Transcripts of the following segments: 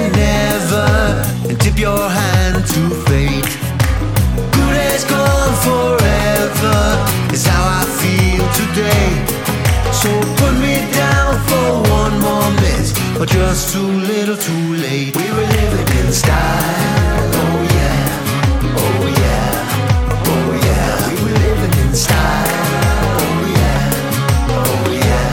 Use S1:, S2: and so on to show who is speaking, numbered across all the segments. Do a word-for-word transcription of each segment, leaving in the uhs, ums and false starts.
S1: never, and tip your hand to fate. Good has gone forever, is how I feel today. So put me down for one more miss, or just too little too late. We were living in style, oh yeah, oh yeah, oh yeah. We were living in style, oh yeah, oh yeah.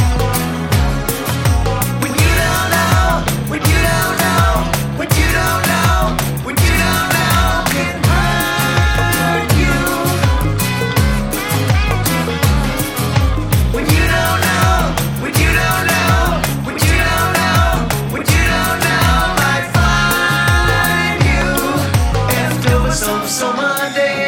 S1: When you don't know, when you don't know, when you don't know, when you don't know can hurt you. When you don't know, when you don't know, when you don't know, when you don't know, might find you after some summer day.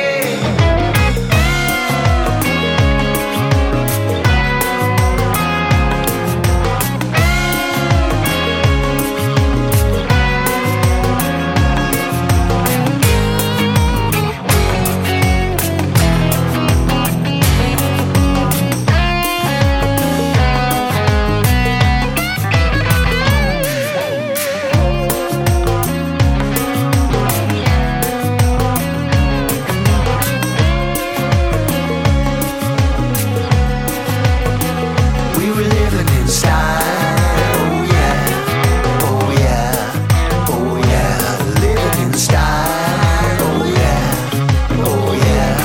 S1: We were living in style, oh yeah, oh yeah, oh yeah. Living in style, oh yeah, oh yeah.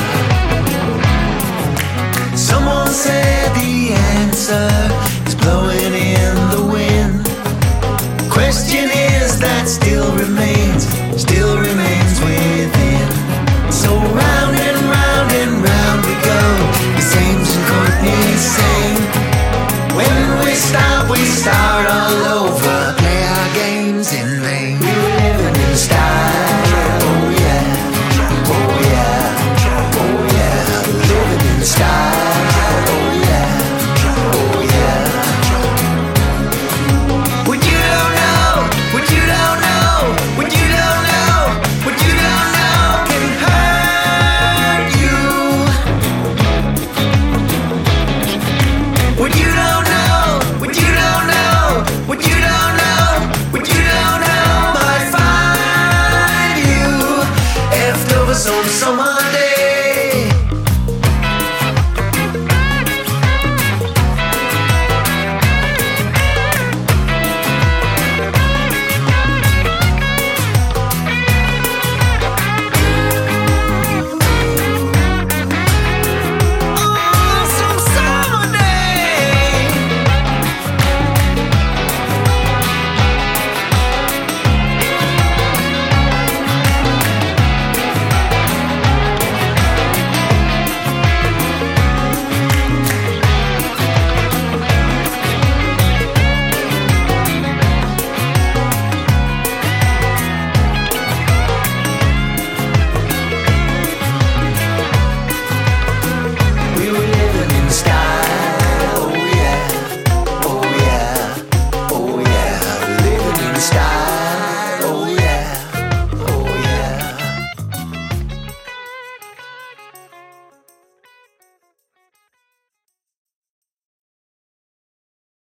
S1: Someone said the answer is blowing in the wind. Question is that still remains, still remains within. So round and round and round we go, the same as Courtney sang. When we stop, we start all over, play our games in vain.